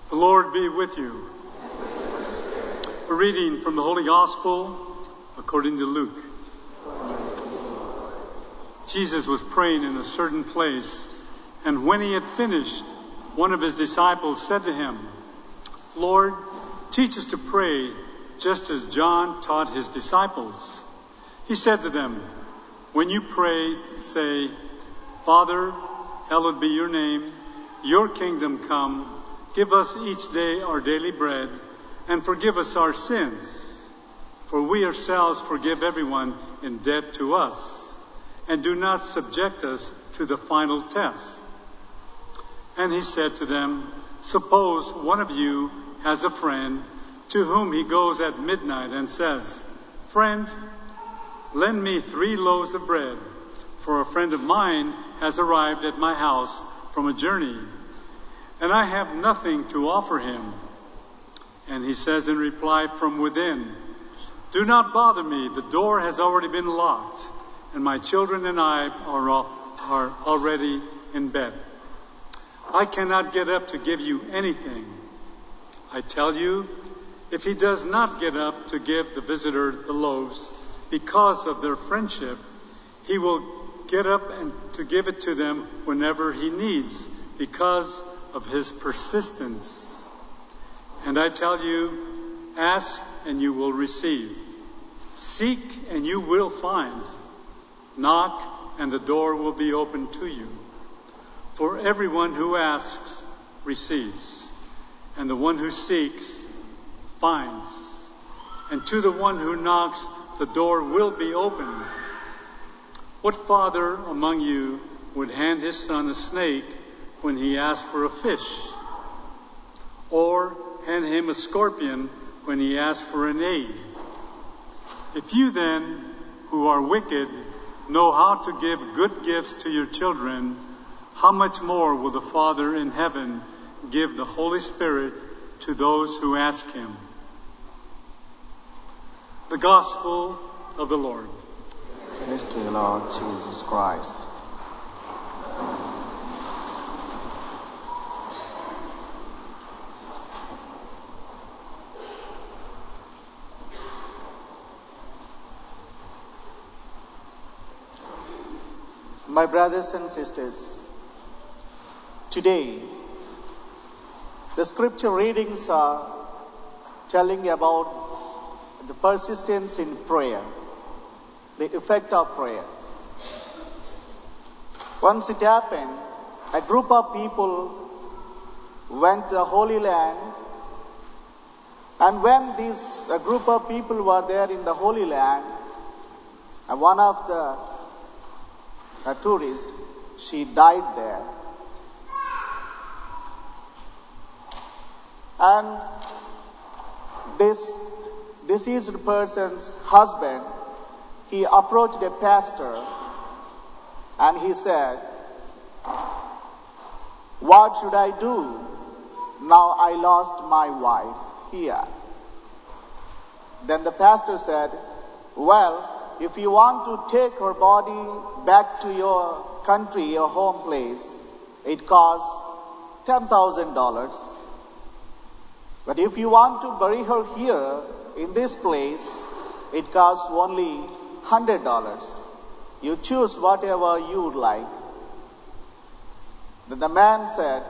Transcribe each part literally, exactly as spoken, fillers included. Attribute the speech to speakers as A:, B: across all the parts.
A: The Lord be with you. A reading from the Holy Gospel according to Luke. Jesus was praying in a certain place, and when he had finished, one of his disciples said to him, "Lord, teach us to pray, just as John taught his disciples." He said to them, "When you pray, say, 'Father, hallowed be your name, your kingdom come. Give us each day our daily bread, and forgive us our sins, for we ourselves forgive everyone in debt to us, and do not subject us to the final test.'" And he said to them, "Suppose one of you has a friend to whom he goes at midnight and says, 'Friend, lend me three loaves of bread, for a friend of mine has arrived at my house from a journey, and I have nothing to offer him.' And he says in reply from within, 'Do not bother me, the door has already been locked, and my children and I are, all, are already in bed. I cannot get up to give you anything.' I tell you, if he does not get up to give the visitor the loaves because of their friendship, he will get up and to give it to them whenever he needs because of his persistence. And I tell you, ask and you will receive. Seek and you will find. Knock and the door will be opened to you. For everyone who asks receives, and the one who seeks finds, and to the one who knocks the door will be opened. What father among you would hand his son a snake when he asks for a fish? Or hand him a scorpion when he asks for an egg? If you then, who are wicked, know how to give good gifts to your children, how much more will the Father in heaven give the Holy Spirit to those who ask him?" The Gospel of the Lord.
B: Praise to you, Lord Jesus Christ. My brothers and sisters, today the scripture readings are telling about the persistence in prayer, the effect of prayer. Once it happened, a group of people went to the Holy Land, and when this a group of people were there in the Holy Land, and one of the a tourist, she died there. And this deceased person's husband, he approached a pastor and he said, "What should I do? Now I lost my wife here." Then the pastor said, "Well, if you want to take her body back to your country, your home place, it costs ten thousand dollars. But if you want to bury her here, in this place, it costs only one hundred dollars. You choose whatever you would like." Then the man said,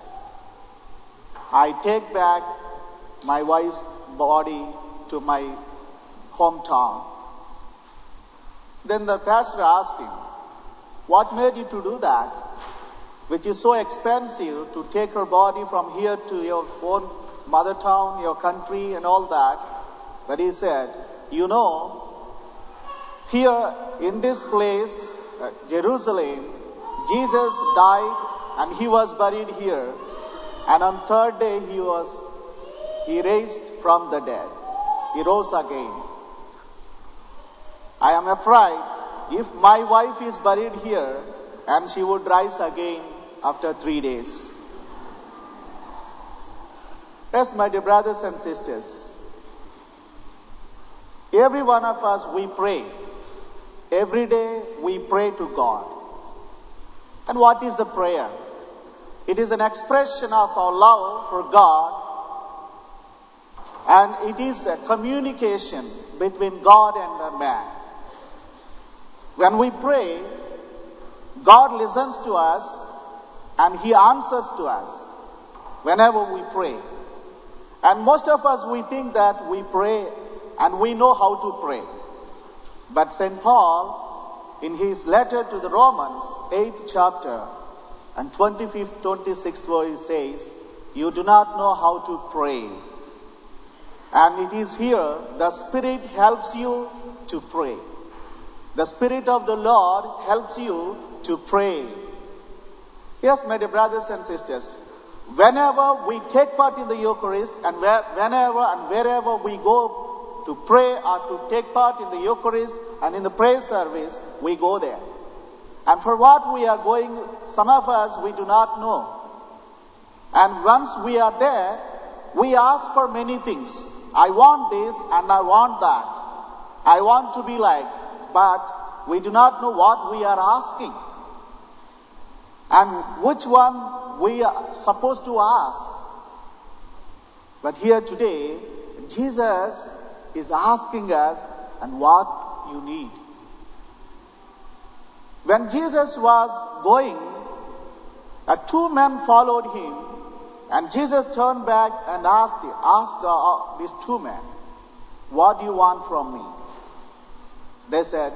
B: "I take back my wife's body to my hometown." Then the pastor asked him, "What made you to do that, which is so expensive to take her body from here to your own mother town, your country and all that?" But he said, "You know, here in this place, uh, Jerusalem, Jesus died and he was buried here. And on third day he was, he raised from the dead. He rose again. I am afraid if my wife is buried here and she would rise again after three days." Yes, my dear brothers and sisters, every one of us, we pray. Every day we pray to God. And what is the prayer? It is an expression of our love for God, and it is a communication between God and a man. When we pray, God listens to us and He answers to us whenever we pray. And most of us, we think that we pray and we know how to pray. But Saint Paul, in his letter to the Romans, eighth chapter, and twenty-fifth, twenty-sixth verse says, you do not know how to pray. And it is here, the Spirit helps you to pray. The Spirit of the Lord helps you to pray. Yes, my dear brothers and sisters, whenever we take part in the Eucharist, and where, whenever and wherever we go to pray or to take part in the Eucharist and in the prayer service, we go there. And for what we are going, some of us, we do not know. And once we are there, we ask for many things. I want this and I want that. I want to be like, but we do not know what we are asking. And which one we are supposed to ask. But here today, Jesus is asking us, and what you need. When Jesus was going, uh, two men followed him, and Jesus turned back and asked, asked uh, these two men, what do you want from me? They said,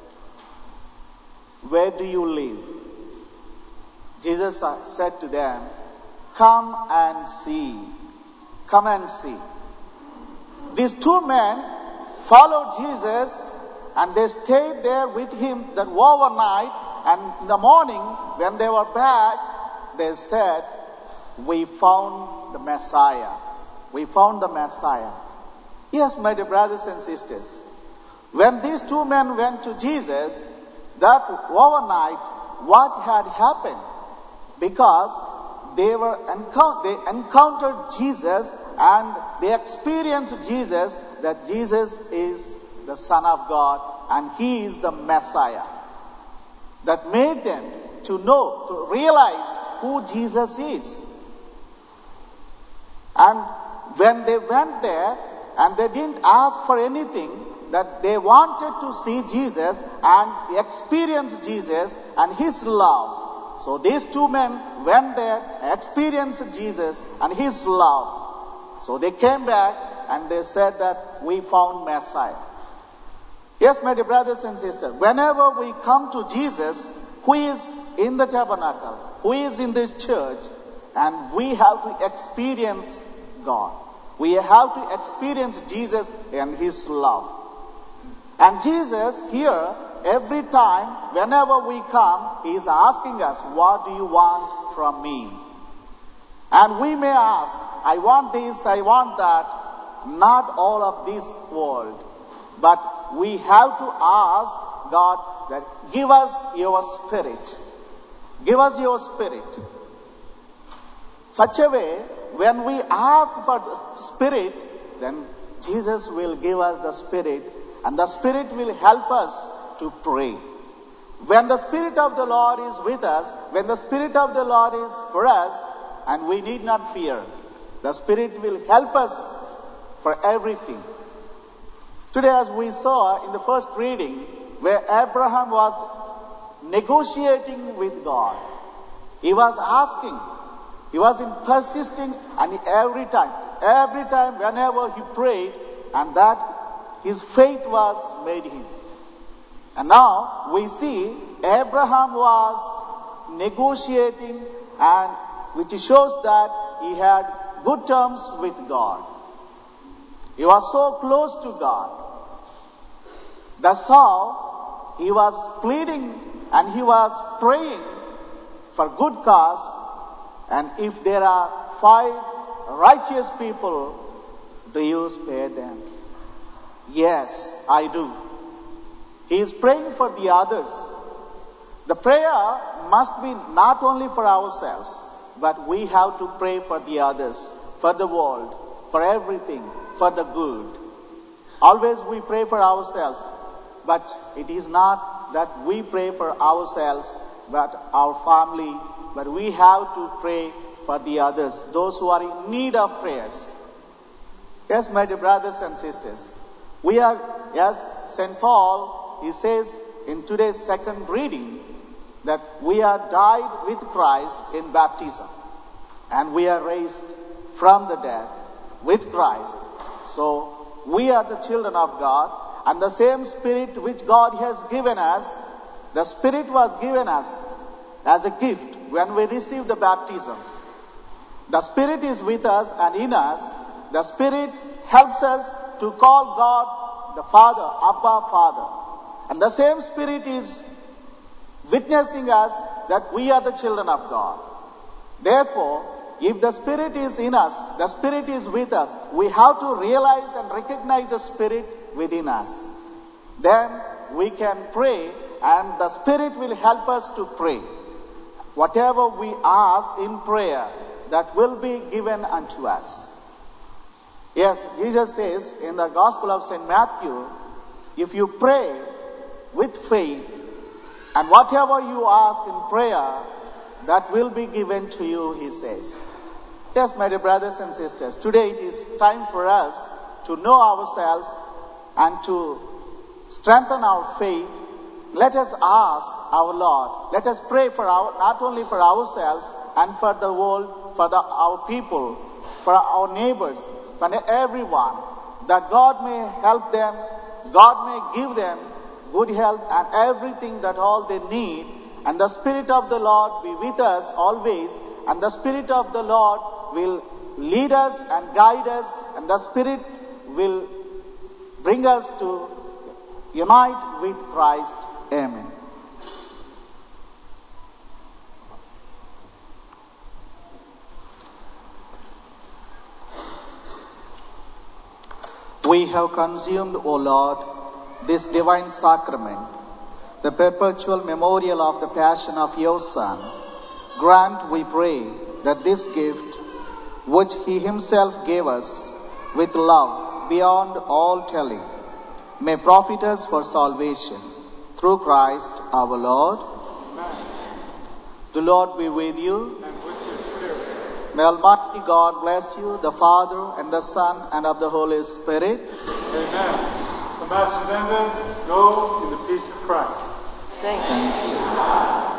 B: where do you live? Jesus said to them, come and see. Come and see. These two men followed Jesus, and they stayed there with him that overnight, and in the morning when they were back, they said, we found the Messiah. We found the Messiah. Yes, my dear brothers and sisters, when these two men went to Jesus, that overnight, what had happened? Because they were encou- they encountered Jesus, and they experienced Jesus, that Jesus is the Son of God and He is the Messiah. That made them to know, to realize who Jesus is. And when they went there, and they didn't ask for anything, that they wanted to see Jesus and experience Jesus and His love. So these two men went there, experienced Jesus and His love. So they came back and they said that we found Messiah. Yes, my dear brothers and sisters, whenever we come to Jesus, who is in the tabernacle, who is in this church, and we have to experience God. We have to experience Jesus and His love. And Jesus here, every time, whenever we come, He is asking us, what do you want from me? And we may ask, I want this, I want that, not all of this world. But we have to ask God that give us your Spirit. Give us your Spirit. Such a way, when we ask for the Spirit, then Jesus will give us the Spirit, and the Spirit will help us to pray. When the Spirit of the Lord is with us, when the Spirit of the Lord is for us, and we need not fear, the Spirit will help us for everything. Today, as we saw in the first reading, where Abraham was negotiating with God, he was asking, he was in persisting, and every time, every time, whenever he prayed, and that his faith was made him. And now we see Abraham was negotiating, and which shows that he had good terms with God. He was so close to God. That's how he was pleading and he was praying for good cause. And if there are five righteous people, do you spare them? Yes, I do. He is praying for the others. The prayer must be not only for ourselves, but we have to pray for the others, for the world, for everything, for the good. Always we pray for ourselves, but it is not that we pray for ourselves, but our family, but we have to pray for the others, those who are in need of prayers. Yes, my dear brothers and sisters, we are, yes, Saint Paul, he says in today's second reading that we are died with Christ in baptism, and we are raised from the dead with Christ. So, we are the children of God, and the same Spirit which God has given us, the Spirit was given us as a gift when we received the baptism. The Spirit is with us and in us. The Spirit helps us to call God the Father, Abba, Father. And the same Spirit is witnessing us that we are the children of God. Therefore, if the Spirit is in us, the Spirit is with us, we have to realize and recognize the Spirit within us. Then we can pray, and the Spirit will help us to pray. Whatever we ask in prayer, that will be given unto us. Yes, Jesus says in the Gospel of Saint Matthew, if you pray with faith, and whatever you ask in prayer, that will be given to you, he says. Yes, my dear brothers and sisters, today it is time for us to know ourselves and to strengthen our faith. Let us ask our Lord. Let us pray for our, not only for ourselves and for the world, for the, our people, for our neighbors, for everyone, that God may help them, God may give them good health and everything that all they need, and the Spirit of the Lord be with us always, and the Spirit of the Lord will lead us and guide us, and the Spirit will bring us to unite with Christ. Amen. We have consumed, O Lord, this divine sacrament, the perpetual memorial of the passion of your Son. Grant, we pray, that this gift, which he himself gave us with love beyond all telling, may profit us for salvation through Christ our Lord. Amen. The Lord be with you.
A: And with your spirit.
B: May Almighty God bless you, the Father and the Son and of the Holy Spirit.
A: Amen. The Mass is ended. Go in the peace of Christ.
C: Thank you.
B: Thank you.